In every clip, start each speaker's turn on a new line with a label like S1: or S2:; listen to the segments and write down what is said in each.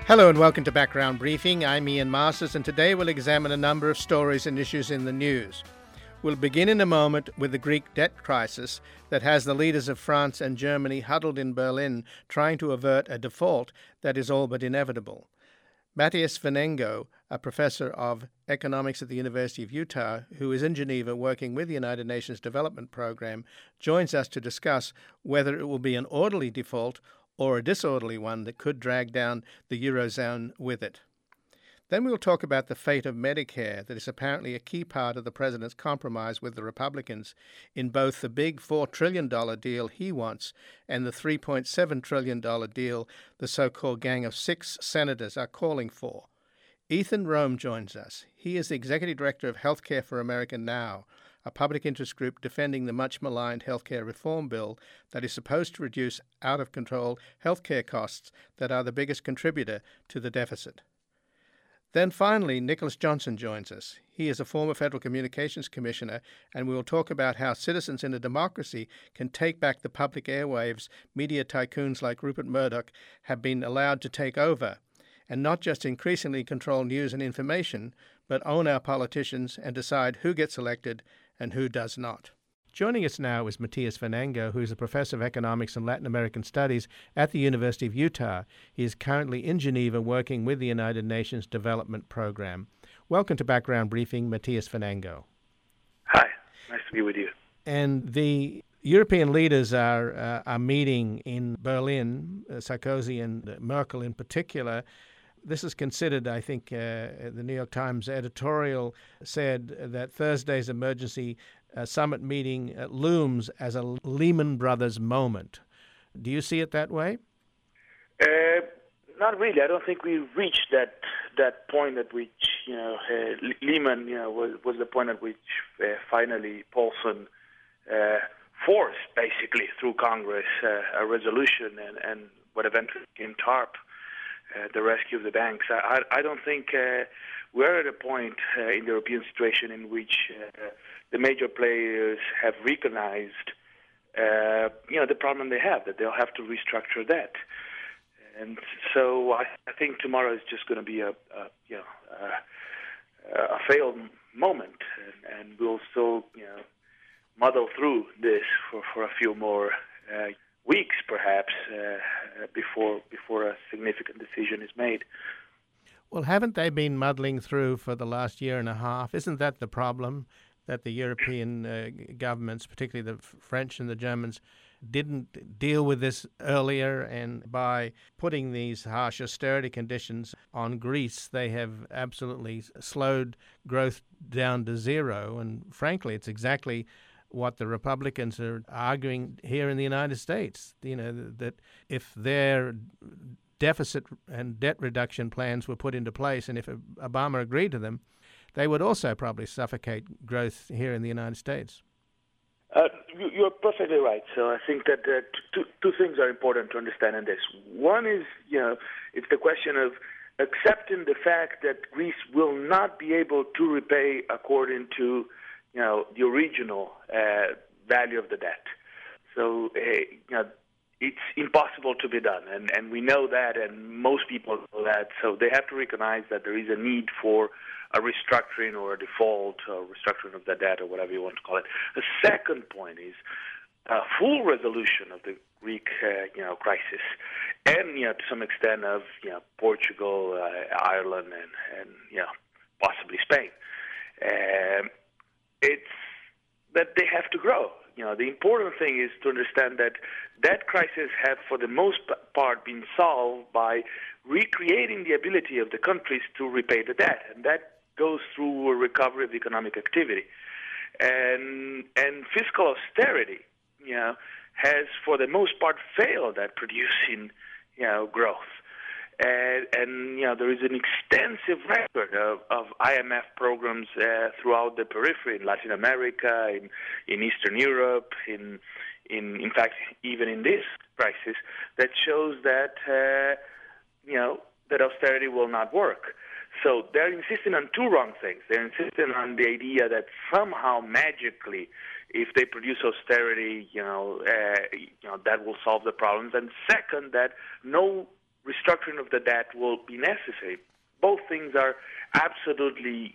S1: Hello and welcome to Background Briefing. I'm Ian Masters, and today we'll examine a number of stories and issues in the news. We'll begin in a moment with the Greek debt crisis that has the leaders of France and Germany huddled in Berlin trying to avert a default that is all but inevitable. Matthias Venengo, a professor of economics at the University of Utah, who is in Geneva working with the United Nations Development Program, joins us to discuss whether it will be an orderly default or a disorderly one that could drag down the Eurozone with it. Then we'll talk about the fate of Medicare that is apparently a key part of the president's compromise with the Republicans in both the big $4 trillion deal he wants and the $3.7 trillion deal the so-called Gang of Six senators are calling for. Ethan Rome joins us. He is the executive director of Healthcare for America Now, a public interest group defending the much-maligned healthcare reform bill that is supposed to reduce out-of-control healthcare costs that are the biggest contributor to the deficit. Then finally, Nicholas Johnson joins us. He is a former Federal Communications Commissioner, and we will talk about how citizens in a democracy can take back the public airwaves media tycoons like Rupert Murdoch have been allowed to take over, and not just increasingly control news and information, but own our politicians and decide who gets elected and who does not. Joining us now is Matthias Venengo, who is a professor of economics and Latin American studies at the University of Utah. He is currently in Geneva working with the United Nations Development Program. Welcome to Background Briefing, Matthias Venengo.
S2: Hi, nice to be with you.
S1: And the European leaders are meeting in Berlin, Sarkozy and Merkel in particular. This is considered, I think, the New York Times editorial said that Thursday's emergency summit meeting looms as a Lehman Brothers moment. Do you see it that way?
S2: Not really. I don't think we reached that point at which Lehman was the point at which finally Paulson forced, basically through Congress, a resolution and what eventually became TARP. The rescue of the banks. I don't think we're at a point in the European situation in which the major players have recognized, the problem they have, that they'll have to restructure debt. And so I think tomorrow is just going to be a failed moment, and we'll still, muddle through this for a few more weeks, perhaps, before a significant decision is made.
S1: Well, haven't they been muddling through for the last year and a half? Isn't that the problem, that the European governments, particularly the French and the Germans, didn't deal with this earlier, and by putting these harsh austerity conditions on Greece, they have absolutely slowed growth down to zero. And frankly, it's exactly what the Republicans are arguing here in the United States, that if their deficit and debt reduction plans were put into place, and if Obama agreed to them, they would also probably suffocate growth here in the United States.
S2: You're perfectly right. So I think that two things are important to understand in this. One is, it's the question of accepting the fact that Greece will not be able to repay according to the original value of the debt. So, it's impossible to be done, and we know that, and most people know that. So they have to recognize that there is a need for a restructuring or a default or restructuring of the debt or whatever you want to call it. The second point is a full resolution of the Greek, crisis, and to some extent of Portugal, Ireland, and possibly Spain. It's that they have to grow. The important thing is to understand that that crisis have, for the most part, been solved by recreating the ability of the countries to repay the debt, and that goes through a recovery of economic activity. And fiscal austerity, has, for the most part, failed at producing, growth. And there is an extensive record of IMF programs throughout the periphery, in Latin America, in Eastern Europe, in fact, even in this crisis, that shows that that austerity will not work. So they're insisting on two wrong things. They're insisting on the idea that somehow magically, if they produce austerity, that will solve the problems. And second, that no restructuring of the debt will be necessary. Both things are absolutely,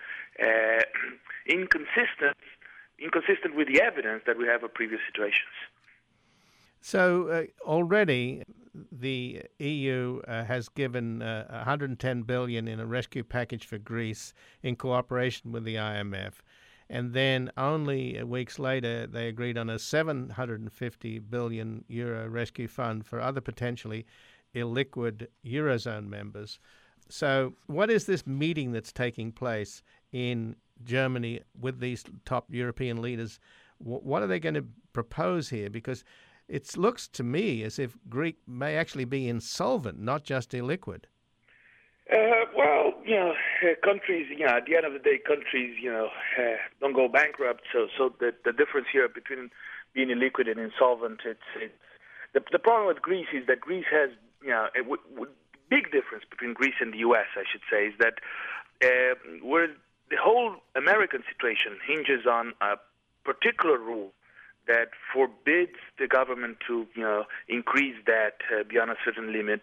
S2: inconsistent with the evidence that we have of previous situations.
S1: So already the EU has given 110 billion in a rescue package for Greece in cooperation with the IMF. And then only weeks later, they agreed on a 750 billion euro rescue fund for other potentially illiquid Eurozone members. So what is this meeting that's taking place in Germany with these top European leaders? What are they going to propose here? Because it looks to me as if Greece may actually be insolvent, not just illiquid.
S2: Countries, at the end of the day, countries, don't go bankrupt. So the difference here between being illiquid and insolvent, the problem with Greece is that Greece has, big difference between Greece and the U.S., I should say, is that where the whole American situation hinges on a particular rule that forbids the government to, increase debt beyond a certain limit,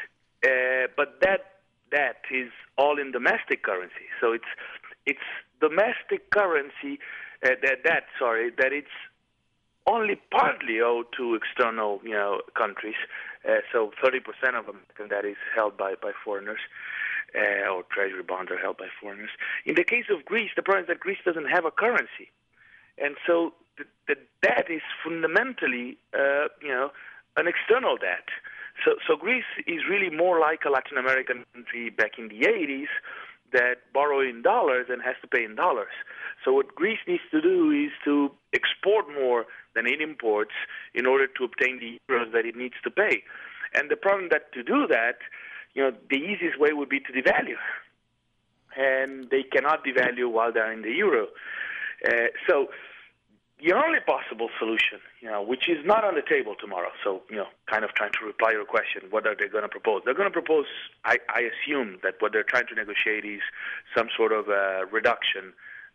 S2: but that is all in domestic currency. So it's domestic currency that it's only partly owed to external countries. So 30% of American debt is held by foreigners, or treasury bonds are held by foreigners. In the case of Greece, the problem is that Greece doesn't have a currency, and so the debt is fundamentally an external debt. So Greece is really more like a Latin American country back in the 80s that borrow in dollars and has to pay in dollars. So what Greece needs to do is to export more than it imports in order to obtain the euros that it needs to pay. And the problem that to do that, the easiest way would be to devalue. And they cannot devalue while they're in the euro. So the only possible solution, which is not on the table tomorrow, so, kind of trying to reply your question, what are they going to propose? They're going to propose, I assume that what they're trying to negotiate is some sort of reduction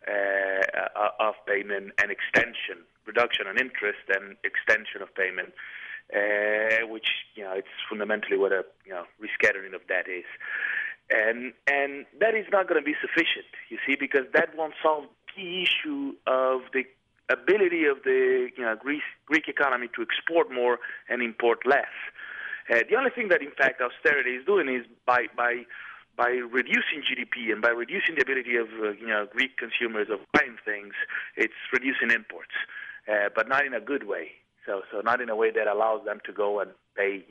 S2: of payment and extension, reduction on interest and extension of payment, which, it's fundamentally what a, rescheduling of debt is. And that is not going to be sufficient, you see, because that won't solve the key issue of the ability of the Greek economy to export more and import less. The only thing that, in fact, austerity is doing is by reducing GDP and by reducing the ability of Greek consumers of buying things, it's reducing imports, but not in a good way. So not in a way that allows them to go and pay,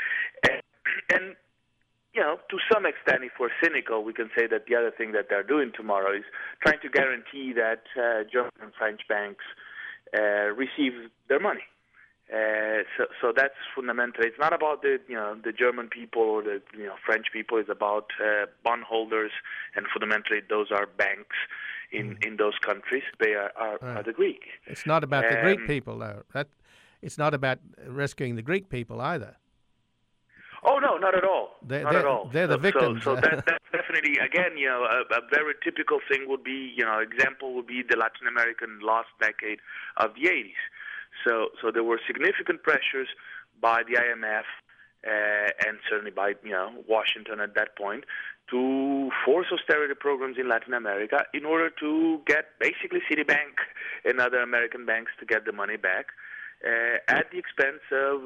S2: and to some extent, if we're cynical, we can say that the other thing that they're doing tomorrow is trying to guarantee that German and French banks receive their money. So that's fundamental. It's not about the German people or the French people. It's about bondholders, and fundamentally those are banks in those countries. They are the Greek.
S1: It's not about the Greek people, though. It's not about rescuing the Greek people either.
S2: Oh, no, not at all. Not at all.
S1: They're the victims.
S2: So that's definitely, again, a very typical thing would be, example would be the Latin American lost decade of the 80s. So there were significant pressures by the IMF and certainly by, Washington at that point to force austerity programs in Latin America in order to get basically Citibank and other American banks to get the money back at the expense of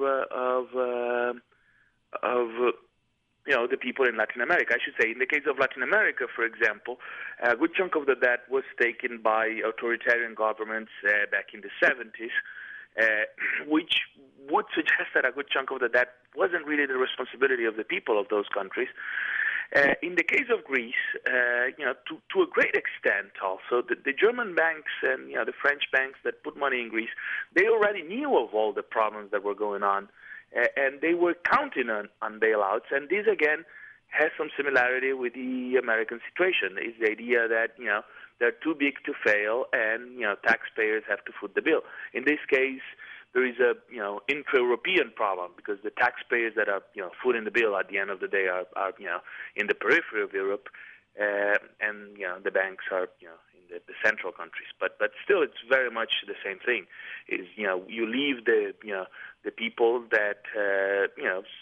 S2: the people in Latin America. I should say, in the case of Latin America, for example, a good chunk of the debt was taken by authoritarian governments back in the 70s, which would suggest that a good chunk of the debt wasn't really the responsibility of the people of those countries. In the case of Greece, to a great extent also, the German banks and the French banks that put money in Greece, they already knew of all the problems that were going on. And they were counting on bailouts, and this again has some similarity with the American situation. Is the idea that they're too big to fail, and taxpayers have to foot the bill. In this case, there is a intra-European problem because the taxpayers that are footing the bill at the end of the day are in the periphery of Europe, and the banks are in the central countries. But still, it's very much the same thing. Is you leave the people that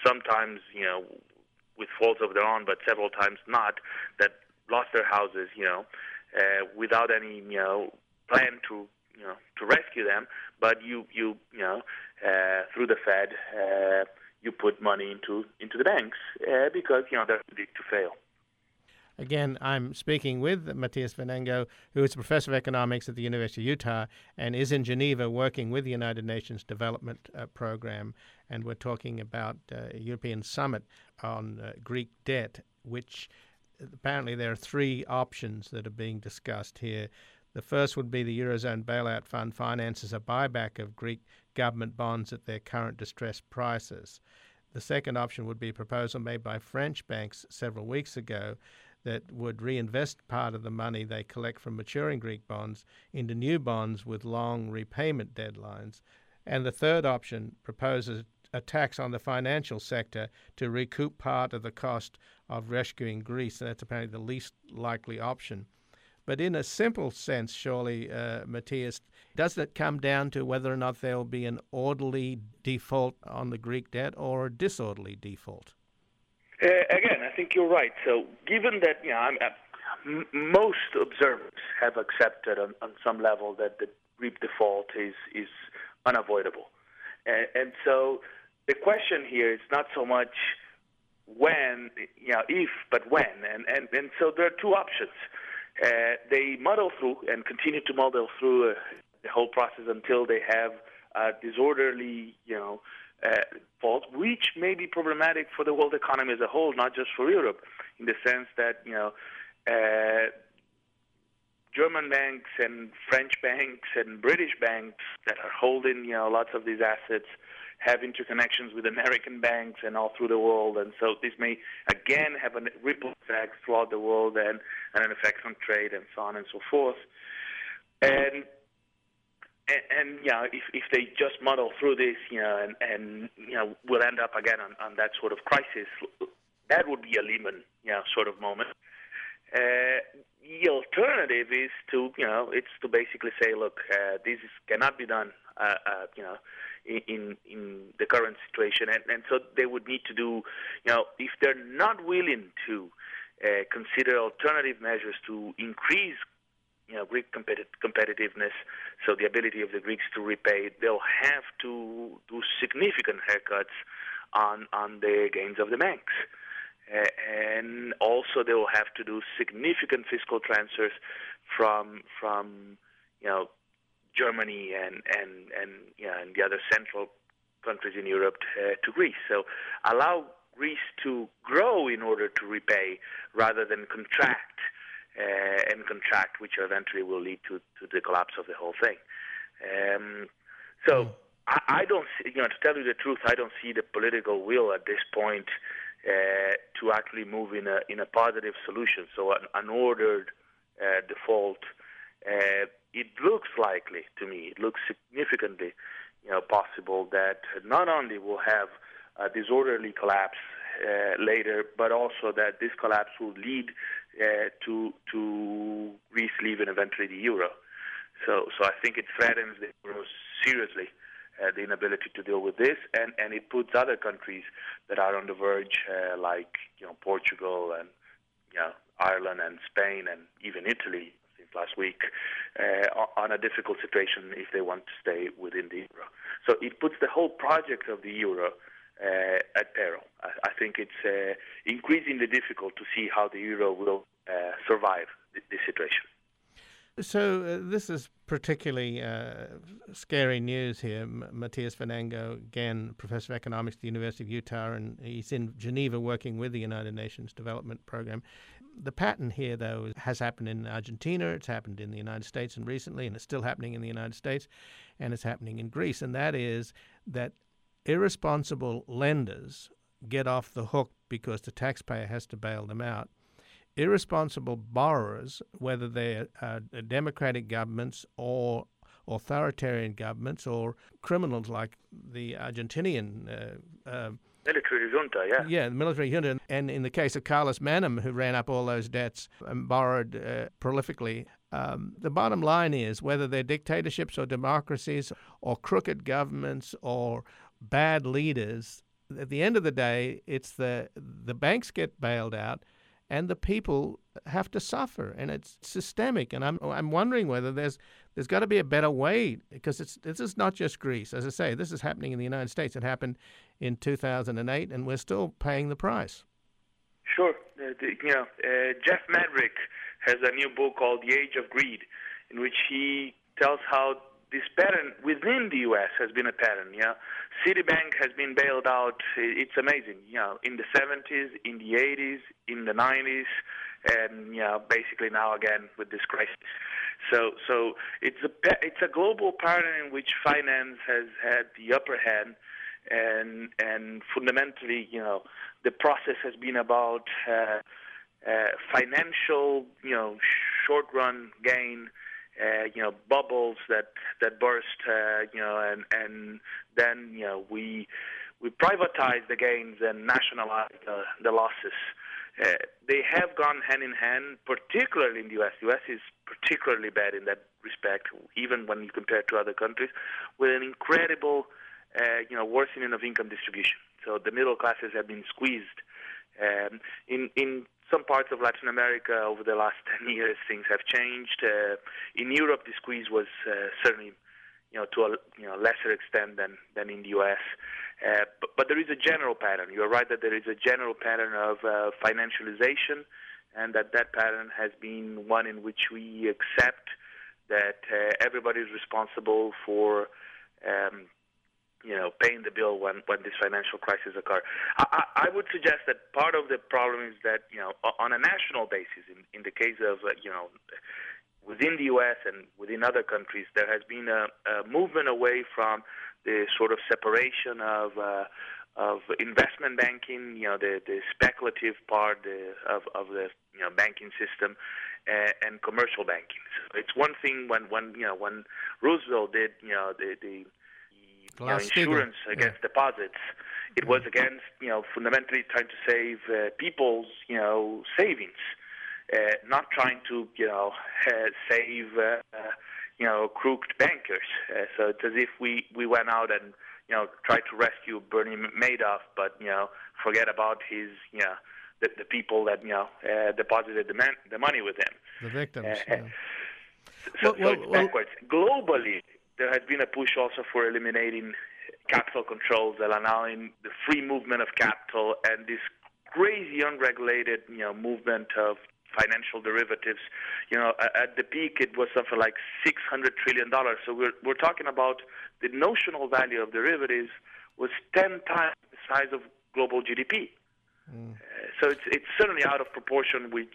S2: sometimes, with faults of their own, but several times not, that lost their houses, without any, plan to rescue them. But you through the Fed, you put money into the banks because they're too big to fail.
S1: Again, I'm speaking with Matthias Venango, who is a professor of economics at the University of Utah and is in Geneva working with the United Nations Development Program. And we're talking about a European summit on Greek debt, which apparently there are three options that are being discussed here. The first would be the Eurozone Bailout Fund finances a buyback of Greek government bonds at their current distressed prices. The second option would be a proposal made by French banks several weeks ago that would reinvest part of the money they collect from maturing Greek bonds into new bonds with long repayment deadlines. And the third option proposes a tax on the financial sector to recoup part of the cost of rescuing Greece. And that's apparently the least likely option. But in a simple sense, surely, Matthias, doesn't it come down to whether or not there will be an orderly default on the Greek debt or a disorderly default?
S2: Again, I think you're right. So given that most observers have accepted on some level that the Greek default is unavoidable. And so the question here is not so much when, if, but when. And so there are two options. They muddle through and continue to muddle through the whole process until they have a disorderly, fault, which may be problematic for the world economy as a whole, not just for Europe, in the sense that, German banks and French banks and British banks that are holding, lots of these assets have interconnections with American banks and all through the world. And so this may, again, have a ripple effect throughout the world and an effect on trade and so on and so forth. And if they just muddle through this, and we'll end up again on that sort of crisis, that would be a Lehman, sort of moment. The alternative is to, it's to basically say, look, this cannot be done, in the current situation, and so they would need to do, if they're not willing to consider alternative measures to increase Greek competitiveness, so the ability of the Greeks to repay, they'll have to do significant haircuts on the gains of the banks. And also they will have to do significant fiscal transfers from Germany and the other central countries in Europe to Greece. So allow Greece to grow in order to repay rather than contract, which eventually will lead to the collapse of the whole thing. I don't see, to tell you the truth, I don't see the political will at this point to actually move in a positive solution. So an ordered default, it looks likely to me, it looks significantly, possible that not only we'll have a disorderly collapse later, but also that this collapse will lead to Greece leaving eventually the euro. So I think it threatens the euro seriously, the inability to deal with this, and it puts other countries that are on the verge, like Portugal and Ireland and Spain and even Italy since last week, on a difficult situation if they want to stay within the euro. So it puts the whole project of the euro at peril. I think it's increasingly difficult to see how the euro will survive this situation.
S1: So this is particularly scary news here. Matthias Venango, again, professor of economics at the University of Utah, and he's in Geneva working with the United Nations Development Program. The pattern here, though, has happened in Argentina, it's happened in the United States and recently, and it's still happening in the United States, and it's happening in Greece, and that is that irresponsible lenders get off the hook because the taxpayer has to bail them out. Irresponsible borrowers, whether they're democratic governments or authoritarian governments or criminals like the Argentinian
S2: military junta, yeah.
S1: Yeah, the military junta. And in the case of Carlos Menem, who ran up all those debts and borrowed prolifically, the bottom line is whether they're dictatorships or democracies or crooked governments or bad leaders, at the end of the day, it's the banks get bailed out, and the people have to suffer, and it's systemic. And I'm wondering whether there's got to be a better way, because this is not just Greece. As I say, this is happening in the United States. It happened in 2008, and we're still paying the price.
S2: Sure. Jeff Madrick has a new book called The Age of Greed, in which he tells how this pattern within the U.S. has been a pattern. Citibank has been bailed out. It's amazing. In the 70s, in the 80s, in the 90s, and basically now again with this crisis. So it's a global pattern in which finance has had the upper hand, and fundamentally, the process has been about financial, short-run gain. Bubbles that burst, and then we privatize the gains and nationalize the losses. They have gone hand in hand, particularly in the U.S. The U.S. is particularly bad in that respect, even when you compare it to other countries, with an incredible, worsening of income distribution. So the middle classes have been squeezed. In some parts of Latin America, over the last 10 years, things have changed. In Europe, the squeeze was certainly, to a lesser extent than in the U.S. But there is a general pattern. You're right that there is a general pattern of financialization, and that pattern has been one in which we accept that everybody is responsible for paying the bill when this financial crisis occurs. I would suggest that part of the problem is that, on a national basis, in the case of, within the U.S. and within other countries, there has been a movement away from the sort of separation of investment banking, the speculative part of the banking system, and commercial banking. So it's one thing when Roosevelt did the insurance against deposits. It was against, fundamentally trying to save people's, savings, not trying to, save, crooked bankers. So it's as if we went out and, tried to rescue Bernie Madoff, but, forget about his, the people that, deposited the money with him.
S1: The victims.
S2: So it's backwards. Globally, there has been a push also for eliminating capital controls that allowing the free movement of capital, and this crazy unregulated, movement of financial derivatives. At the peak, it was something like $600 trillion. So we're talking about the notional value of derivatives was 10 times the size of global GDP. So it's certainly out of proportion with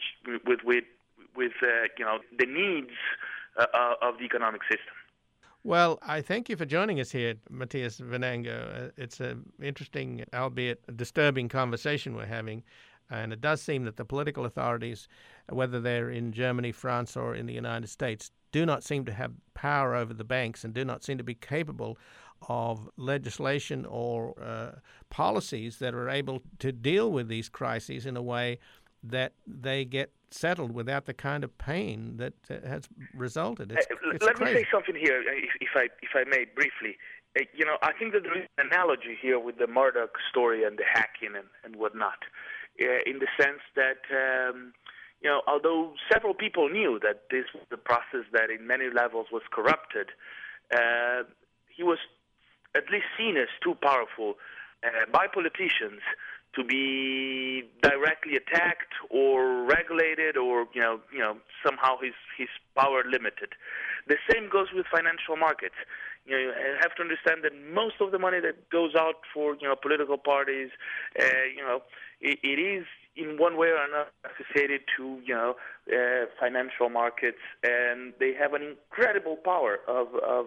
S2: the needs of the economic system.
S1: Well, I thank you for joining us here, Matthias Venango. It's an interesting, albeit disturbing conversation we're having, and it does seem that the political authorities, whether they're in Germany, France, or in the United States, do not seem to have power over the banks and do not seem to be capable of legislation or policies that are able to deal with these crises in a way that they get settled without the kind of pain that has resulted.
S2: Let me say something here, if I may, briefly. I think that there is an analogy here with the Murdoch story and the hacking and whatnot, in the sense that, although several people knew that this was a process that in many levels was corrupted, he was at least seen as too powerful by politicians to be directly attacked or regulated, or somehow his power limited. The same goes with financial markets. You have to understand that most of the money that goes out for political parties, it is in one way or another associated to financial markets, and they have an incredible power of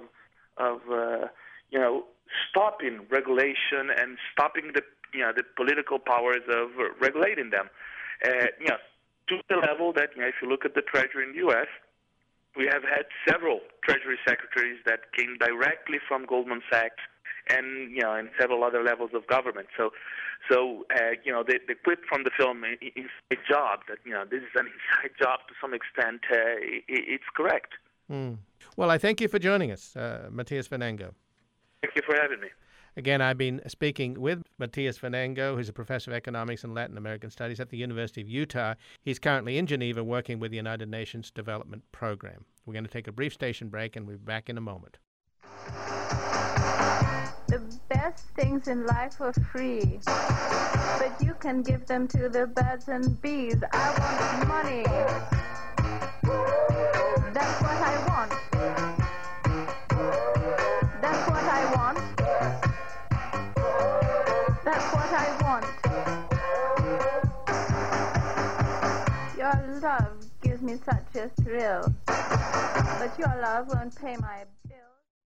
S2: stopping regulation and stopping the political powers of regulating them. To the level that, if you look at the Treasury in the U.S., we have had several Treasury secretaries that came directly from Goldman Sachs and, and several other levels of government. So the quip from the film, Inside Job, that, this is an inside job to some extent, it's correct.
S1: Well, I thank you for joining us, Matthias Venango.
S2: Thank you for having me.
S1: Again, I've been speaking with Matias Venango, who's a professor of economics and Latin American studies at the University of Utah. He's currently in Geneva working with the United Nations Development Program. We're going to take a brief station break, and we'll be back in a moment.
S3: The best things in life are free, but you can give them to the birds and bees. I want money. That's what I want. That's what I want. That's what I want. Your love gives me such a thrill, but your love won't pay my